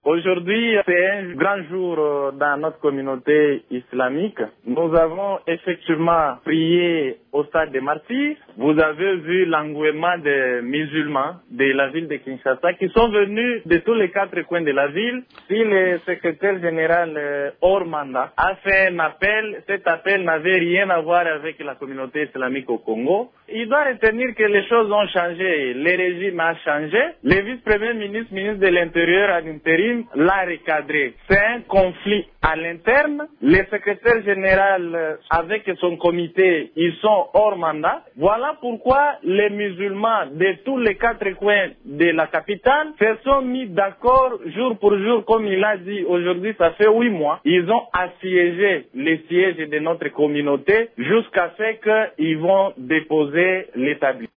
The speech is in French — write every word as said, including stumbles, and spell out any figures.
Aujourd'hui, c'est un grand jour dans notre communauté islamique. Nous avons effectivement prié au stade des Martyrs. Vous avez vu l'engouement des musulmans de la ville de Kinshasa qui sont venus de tous les quatre coins de la ville. Puis le secrétaire général hors mandat a fait un appel. Cet appel n'avait rien à voir avec la communauté islamique au Congo. Il doit retenir que les choses ont changé. Le régime a changé. Le vice-premier ministre, ministre de l'Intérieur à l'intérim, l'a recadré. C'est un conflit à l'interne. Le secrétaire général, avec son comité, ils sont hors mandat. Voilà pourquoi les musulmans de tous les quatre coins de la capitale se sont mis d'accord jour pour jour, comme il a dit aujourd'hui, ça fait huit mois. Ils ont assiégé les sièges de notre communauté jusqu'à ce qu'ils vont déposer l'établissement.